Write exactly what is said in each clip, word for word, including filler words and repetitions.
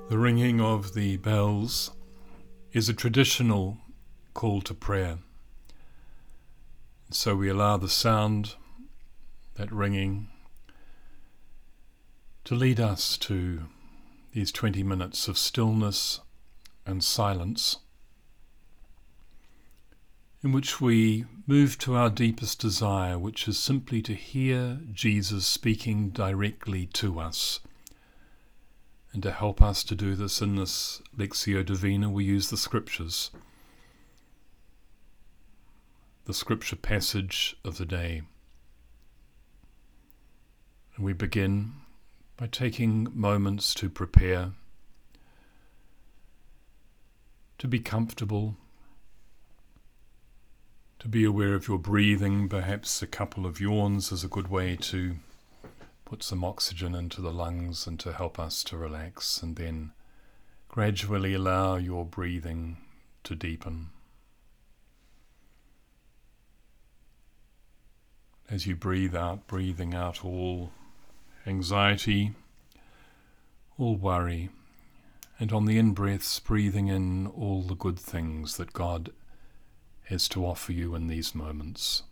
The ringing of the bells is a traditional call to prayer. So we allow the sound, that ringing, to lead us to these twenty minutes of stillness and silence, in which we move to our deepest desire, which is simply to hear Jesus speaking directly to us. And to help us to do this in this Lectio Divina, we use the Scriptures, the Scripture passage of the day. And we begin by taking moments to prepare, to be comfortable, to be aware of your breathing. Perhaps a couple of yawns is a good way to put some oxygen into the lungs and to help us to relax, and then gradually allow your breathing to deepen. As you breathe out, breathing out all anxiety, all worry, and on the in-breaths, breathing in all the good things that God has to offer you in these moments.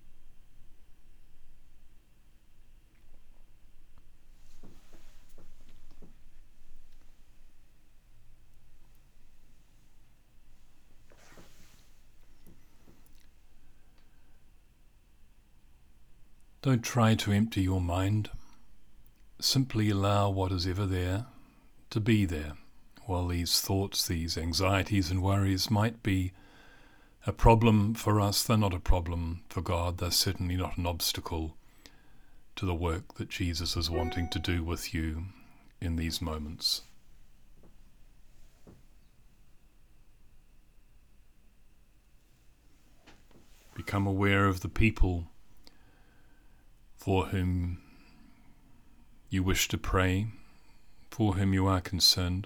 Don't try to empty your mind. Simply allow what is ever there to be there. While these thoughts, these anxieties and worries might be a problem for us, they're not a problem for God. They're certainly not an obstacle to the work that Jesus is wanting to do with you in these moments. Become aware of the people for whom you wish to pray, for whom you are concerned.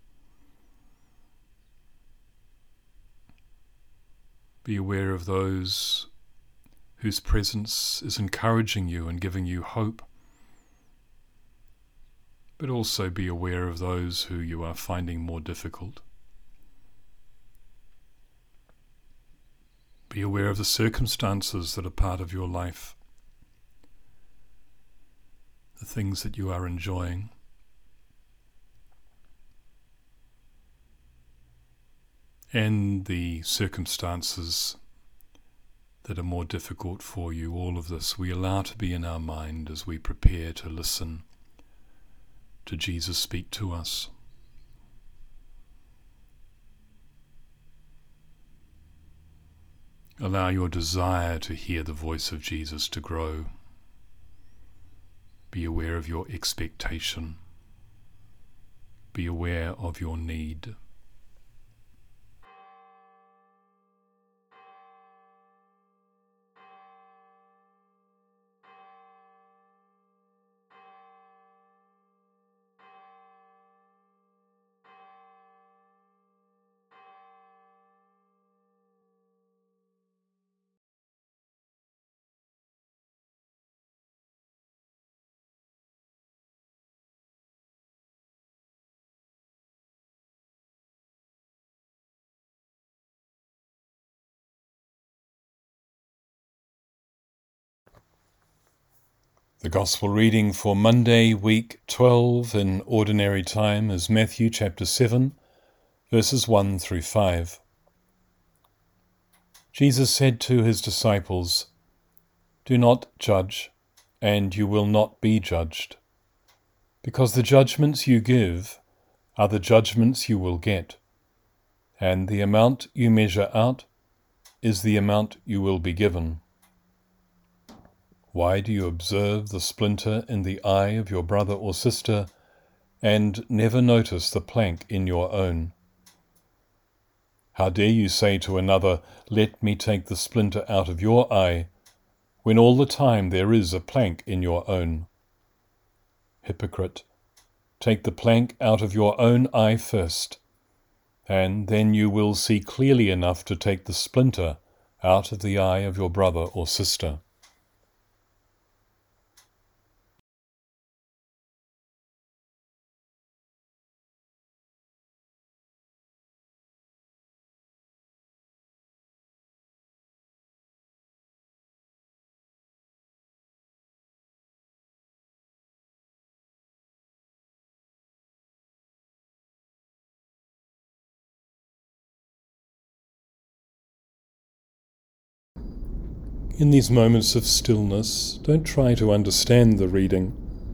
Be aware of those whose presence is encouraging you and giving you hope, but also be aware of those who you are finding more difficult. Be aware of the circumstances that are part of your life, the things that you are enjoying. And the circumstances that are more difficult for you. All of this we allow to be in our mind as we prepare to listen to Jesus speak to us. Allow your desire to hear the voice of Jesus to grow. Be aware of your expectation. Be aware of your need. The Gospel reading for Monday, week twelve in Ordinary Time is Matthew chapter seven, verses one through five. Jesus said to his disciples, "Do not judge, and you will not be judged, because the judgments you give are the judgments you will get, and the amount you measure out is the amount you will be given. Why do you observe the splinter in the eye of your brother or sister, and never notice the plank in your own? How dare you say to another, 'Let me take the splinter out of your eye,' when all the time there is a plank in your own? Hypocrite, take the plank out of your own eye first, and then you will see clearly enough to take the splinter out of the eye of your brother or sister." In these moments of stillness, don't try to understand the reading.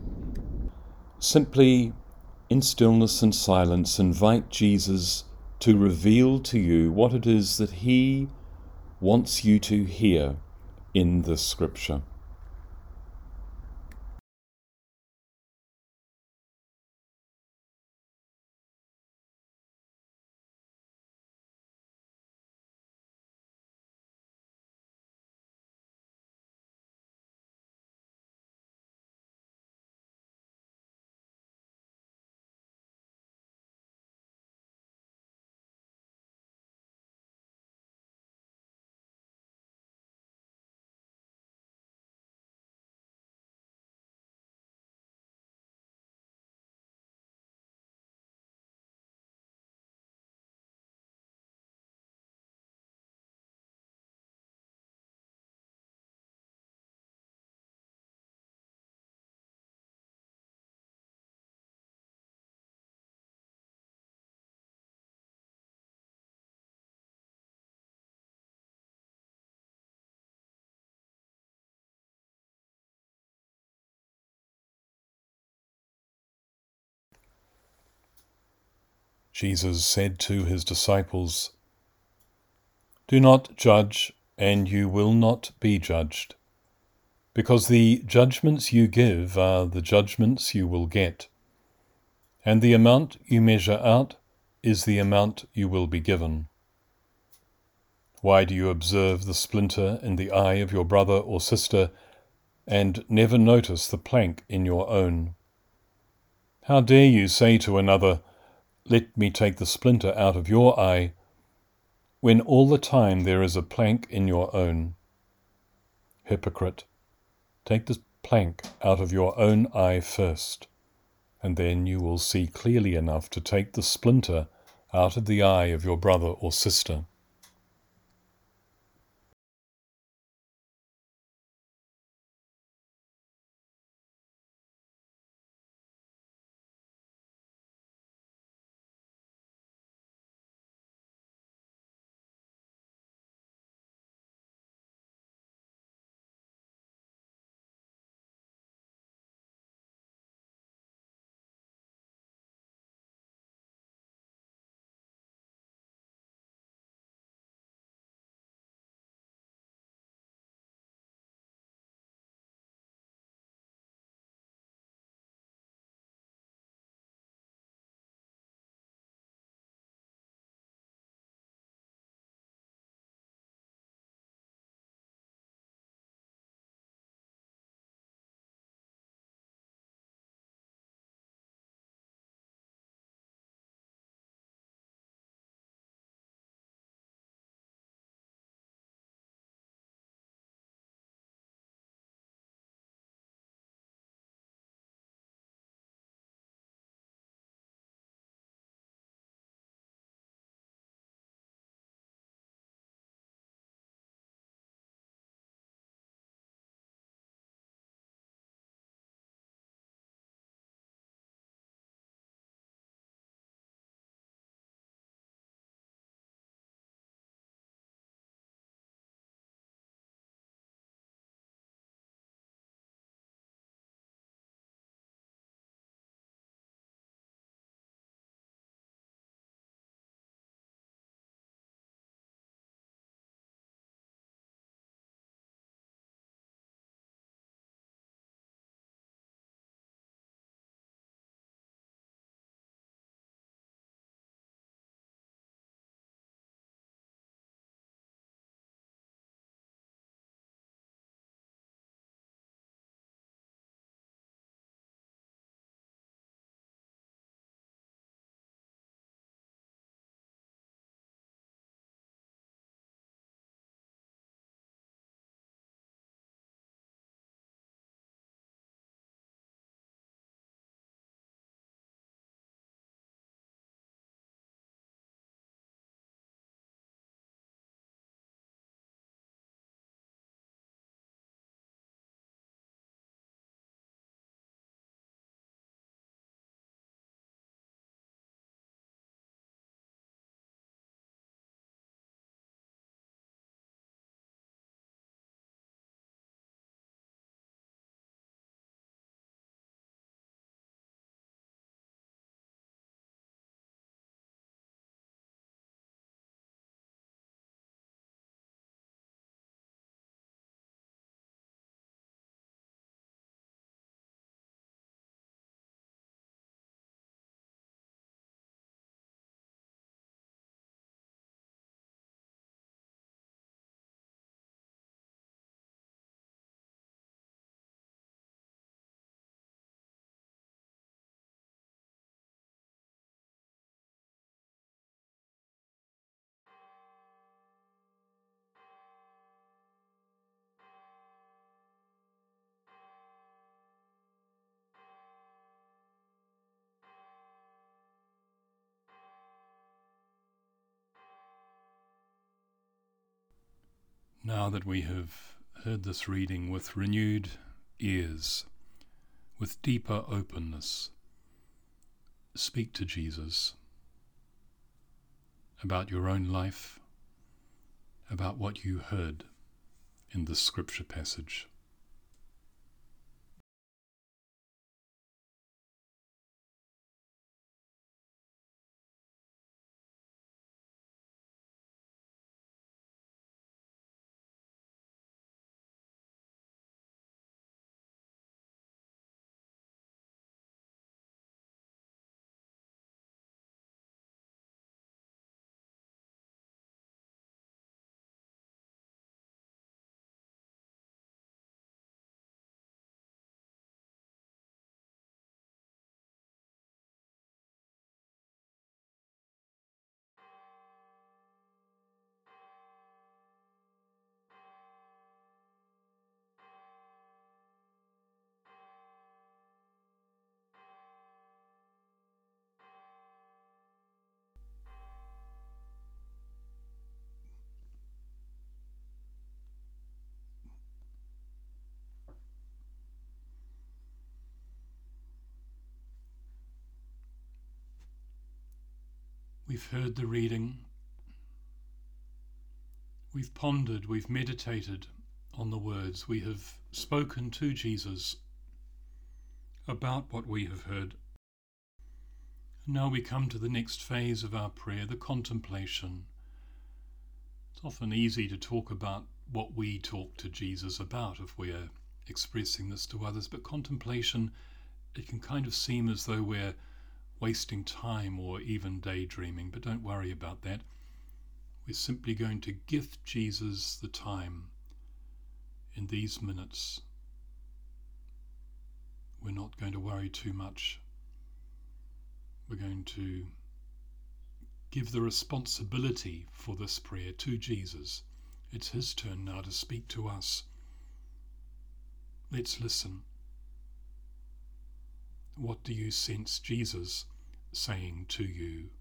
Simply, in stillness and silence, invite Jesus to reveal to you what it is that he wants you to hear in this scripture. Jesus said to his disciples, "Do not judge, and you will not be judged, because the judgments you give are the judgments you will get, and the amount you measure out is the amount you will be given. Why do you observe the splinter in the eye of your brother or sister, and never notice the plank in your own? How dare you say to another, 'Let me take the splinter out of your eye,' when all the time there is a plank in your own? Hypocrite, take the plank out of your own eye first, and then you will see clearly enough to take the splinter out of the eye of your brother or sister." Now that we have heard this reading with renewed ears, with deeper openness, speak to Jesus about your own life, about what you heard in this scripture passage. We've heard the reading, we've pondered, we've meditated on the words, we have spoken to Jesus about what we have heard. And now we come to the next phase of our prayer, the contemplation. It's often easy to talk about what we talk to Jesus about if we're expressing this to others, but contemplation, it can kind of seem as though we're wasting time or even daydreaming, but don't worry about that. We're simply going to gift Jesus the time in these minutes. We're not going to worry too much. We're going to give the responsibility for this prayer to Jesus. It's his turn now to speak to us. Let's listen. What do you sense Jesus saying to you?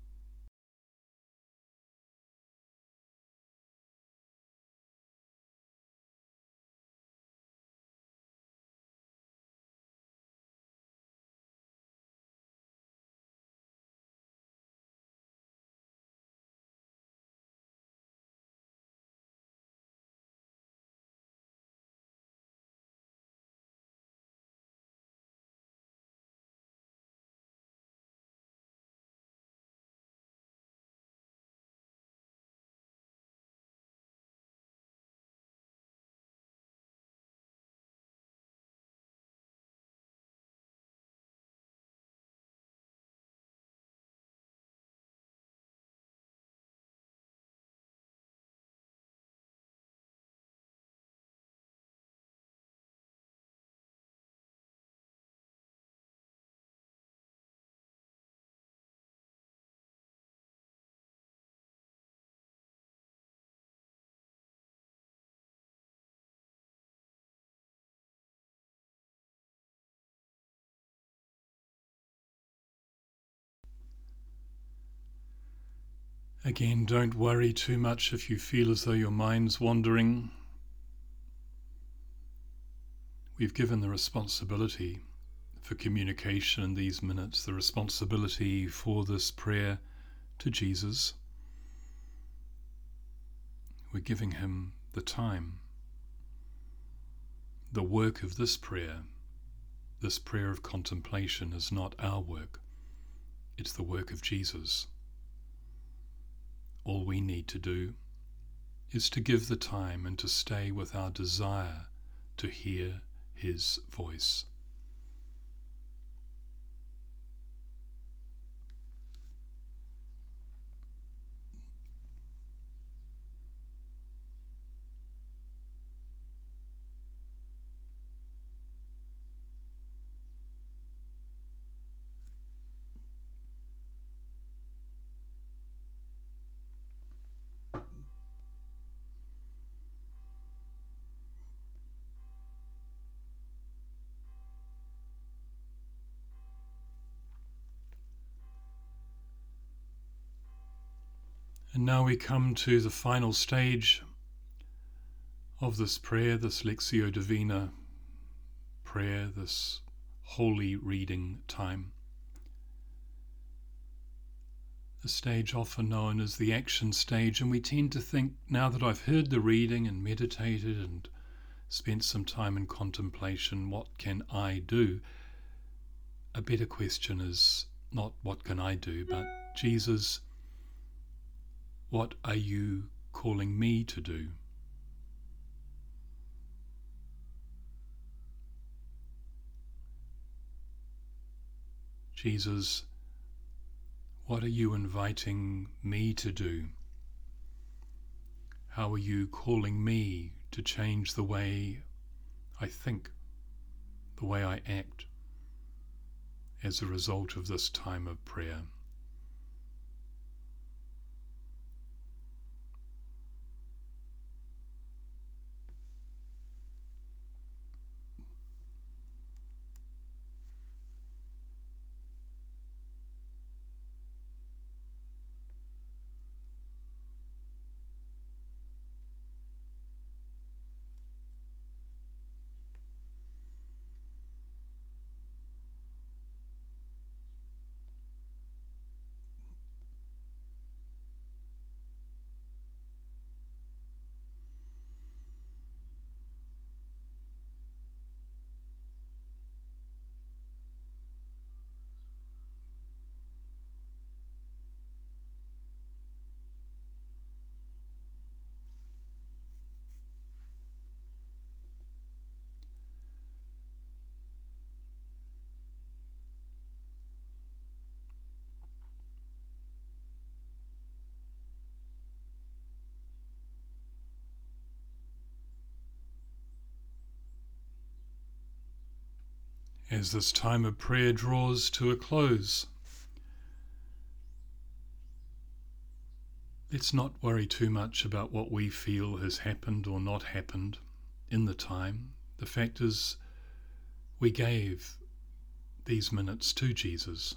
Again, don't worry too much if you feel as though your mind's wandering. We've given the responsibility for communication in these minutes, the responsibility for this prayer to Jesus. We're giving him the time. The work of this prayer, this prayer of contemplation, is not our work. It's the work of Jesus. All we need to do is to give the time and to stay with our desire to hear his voice. And now we come to the final stage of this prayer, this Lectio Divina prayer, this holy reading time. The stage often known as the action stage, and we tend to think, now that I've heard the reading and meditated and spent some time in contemplation, what can I do? A better question is not what can I do, but Jesus, what are you calling me to do? Jesus, what are you inviting me to do? How are you calling me to change the way I think, the way I act, as a result of this time of prayer? As this time of prayer draws to a close, let's not worry too much about what we feel has happened or not happened in the time. The fact is, we gave these minutes to Jesus.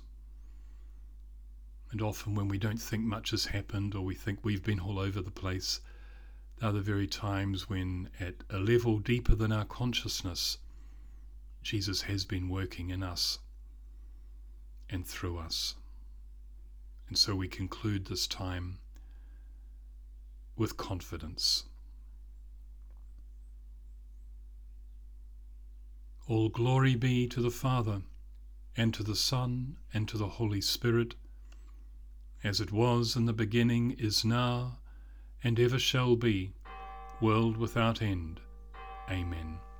And often when we don't think much has happened, or we think we've been all over the place, they're the very times when, at a level deeper than our consciousness, Jesus has been working in us and through us. And so we conclude this time with confidence. All glory be to the Father, and to the Son, and to the Holy Spirit, as it was in the beginning, is now, and ever shall be, world without end. Amen.